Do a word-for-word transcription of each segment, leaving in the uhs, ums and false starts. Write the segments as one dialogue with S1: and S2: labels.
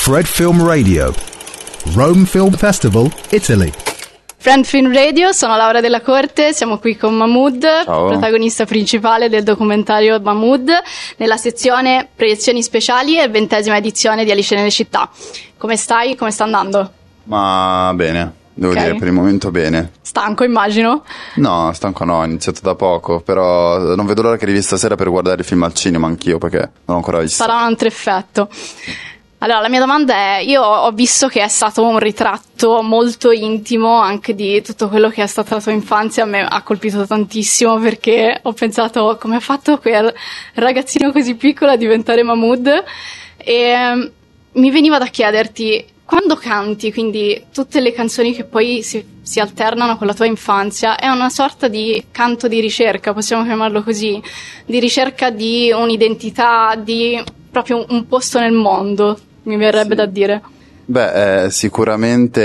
S1: Fred Film Radio, Rome Film Festival, Italy.
S2: Fred Film Radio, sono Laura Della Corte, siamo qui con Mahmood,
S3: Ciao.
S2: Protagonista principale del documentario Mahmood, nella sezione Proiezioni speciali e ventesima edizione di Alice nelle città. Come stai? Come sta andando?
S3: Ma bene, devo
S2: Ok.
S3: dire, per il momento bene.
S2: Stanco, immagino?
S3: No, stanco no, ho iniziato da poco, però non vedo l'ora che arrivi stasera per guardare il film al cinema anch'io, perché non l'ho ancora visto.
S2: Sarà un altro effetto. Allora, la mia domanda è, io ho visto che è stato un ritratto molto intimo anche di tutto quello che è stata la tua infanzia, a me ha colpito tantissimo perché ho pensato come ha fatto quel ragazzino così piccolo a diventare Mahmood, e um, mi veniva da chiederti, quando canti, quindi tutte le canzoni che poi si, si alternano con la tua infanzia, è una sorta di canto di ricerca, possiamo chiamarlo così, di ricerca di un'identità, di proprio un posto nel mondo, mi verrebbe
S3: Sì.
S2: da dire.
S3: Beh, eh, sicuramente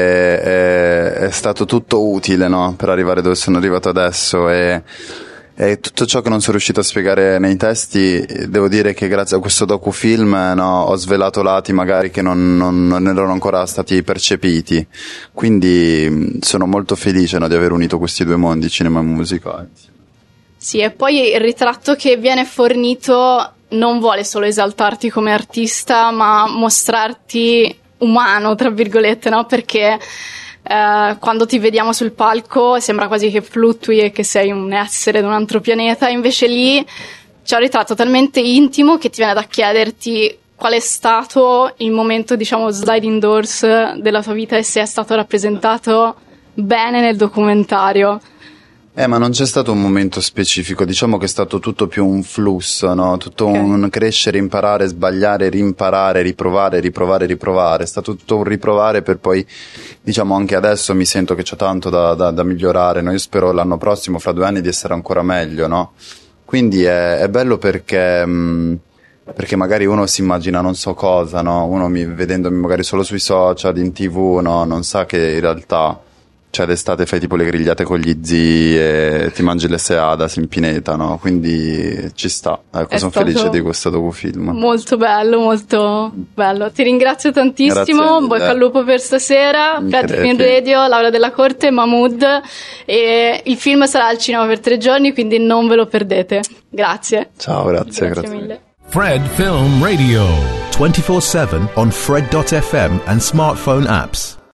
S3: è, è stato tutto utile, no? Per arrivare dove sono arrivato adesso, e, e tutto ciò che non sono riuscito a spiegare nei testi, devo dire che grazie a questo docufilm, no, ho svelato lati magari che non, non, non erano ancora stati percepiti, quindi mh, sono molto felice, no, di aver unito questi due mondi, cinema e musica.
S2: Sì, e poi il ritratto che viene fornito non vuole solo esaltarti come artista, ma mostrarti umano, tra virgolette, no? Perché eh, quando ti vediamo sul palco sembra quasi che fluttui e che sei un essere di un altro pianeta, invece lì c'è un ritratto talmente intimo che ti viene da chiederti qual è stato il momento, diciamo, sliding doors della tua vita e se è stato rappresentato bene nel documentario.
S3: Eh, ma non c'è stato un momento specifico, diciamo che è stato tutto più un flusso, no? Tutto
S2: Ok.
S3: un crescere, imparare, sbagliare, rimparare, riprovare, riprovare, riprovare. È stato tutto un riprovare per poi, diciamo, anche adesso mi sento che c'è tanto da, da, da migliorare, no? Io spero l'anno prossimo, fra due anni, di essere ancora meglio, no? Quindi è, è bello perché, mh, perché magari uno si immagina non so cosa, no? Uno mi, vedendomi magari solo sui social, in tv, no? Non sa che in realtà... Cioè d'estate fai tipo le grigliate con gli zii e ti mangi le seadas in pineta, no? Quindi ci sta. Ecco,
S2: È
S3: sono
S2: stato
S3: felice di questo docufilm.
S2: Molto bello, molto bello. Ti ringrazio tantissimo,
S3: Grazie mille.
S2: bocca al lupo per stasera. Fred
S3: Incredibile.
S2: Film Radio, Laura Della Corte, Mahmood, e il film sarà al cinema per tre giorni, quindi non ve lo perdete. Grazie.
S3: Ciao, grazie, grazie.
S2: mille.
S1: Fred Film Radio, twenty-four seven on Fred dot f m and smartphone apps.